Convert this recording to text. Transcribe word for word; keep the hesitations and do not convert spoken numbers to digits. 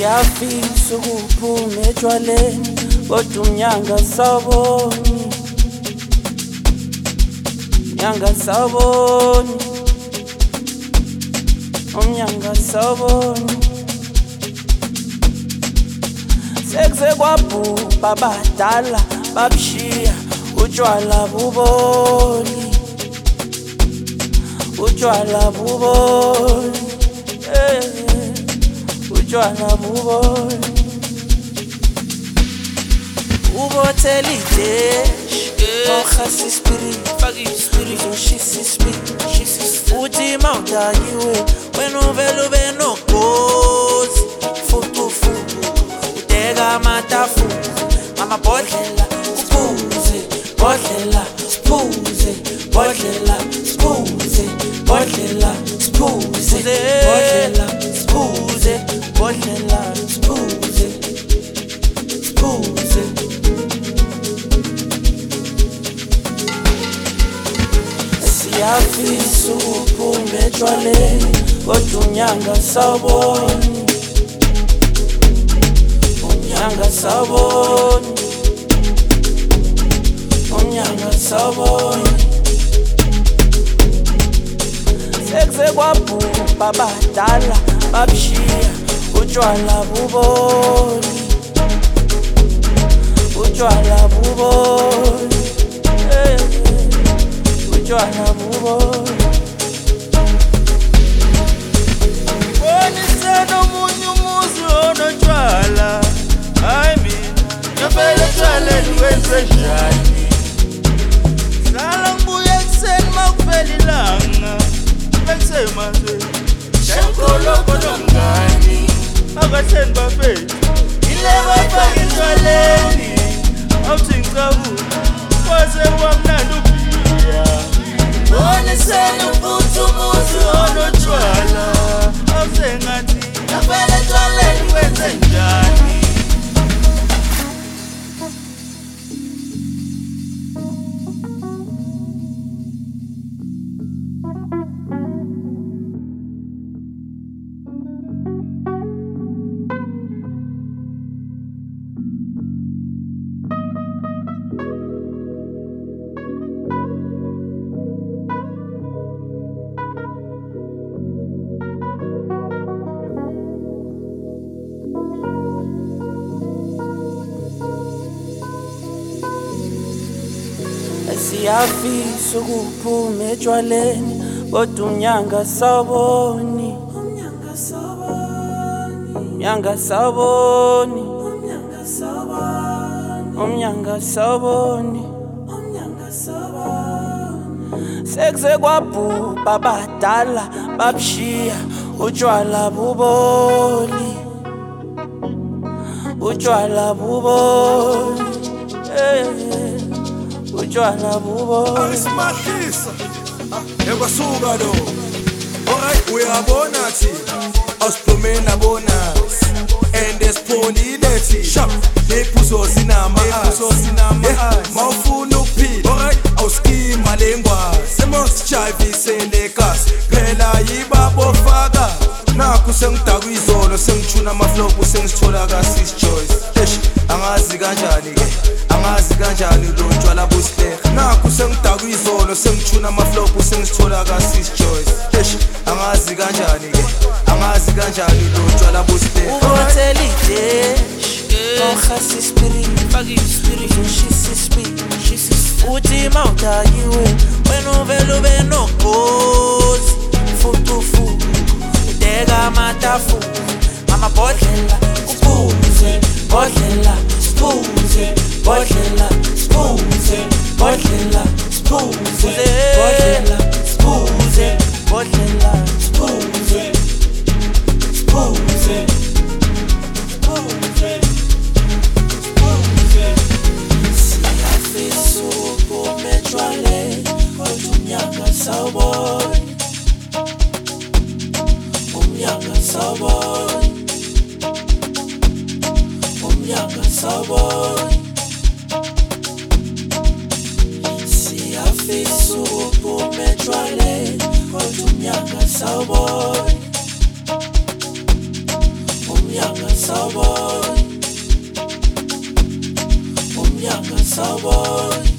Siyafisa ukuphuma etshwaleni kodwa umnyanga sawuboni, umnyanga sawuboni, umnyanga sawuboni. Sekuze kwabhubha abadala babushiya utshwala buboli, utshwala buboli, eh, utshwala buboli. Ubothela ideshi okhasa ispirit, faka ispirit ushisa ispirit, uthi mawudakiwe wena uvele ube nogozi, fuku fuku udeka amatafula amabhodlela uphuze, bodlela sphuze, bodlela sphuze, bodlela sphuze, bodlela sphuze, bodlela sphuze, sphuze. Siyafisa ukuphuma etshwaleni kodwa umnyanga sawuboni, umnyanga sawuboni, umnyanga sawuboni. Sekuze kwabhubha abadala babushiya utshwala buboli, utshwala buboli, eh, utshwala buboli. Bonisana omunye umuzi onotshwala, hayi mina ngempela etshwaleni wenze njani? Hlala ngibuye ekuseni makuvela ilanga, bekusemazweni shemkoloko nomngani akahleni bafethu ile bayifaka etshwaleni, awuthi ngicabula kwaze kwamnandi ubhiya. Bonisana futhi umuzi onotshwala, awusengathi ngempela etshwaleni wenze njani? Siyafisa ukuphuma etshwaleni kodwa umnyanga sawuboni, umnyanga sawuboni, umnyanga sawuboni, umnyanga sawuboni, umnyanga sawuboni, umnyanga sawuboni. Sekuze kwabhubha abadala babushiya utshwala buboli, utshwala buboli, eh, utshwala buboli. Ayisimahlisa ekwasuka lo. Alright, uyabona thina awusiphumena bonus and esipholile thi sharp nephuzo sinama ephuzo sinama mawufuna ukuphila. Alright, awuskima lengwazi semosijayisele kasi phela yibabo faka nakho sengidakwa izolo sengithuna amaflow sengisithola kaSis Joyce. Eish angazi kanjani ke angazi kanjani lo ntshwala busileha nakho sengidakwa izolo sengithuna amaflow sengisithola kaSis Joyce. Eish angazi kanjani ke angazi kanjani lo ntshwala busileha. Ubothela ideshi okhasa ispirit, faka ispirit ushisa ispirit, uthi mawudakiwe wena uvele ube nogozi, fuku fuku udeka amatafula amabhodlela uphuze, bodlela sphuze, bodlela sphuze, bodlela sphuze, bodlela sphuze, bodlela sphuze, sphuze, sphuze, sphuze. Siyafisa ukuphuma etshwaleni kodwa umnyanga sawuboni, umnyanga sawuboni, umnyanga sawuboni. Siyafisa umnyaka sawubona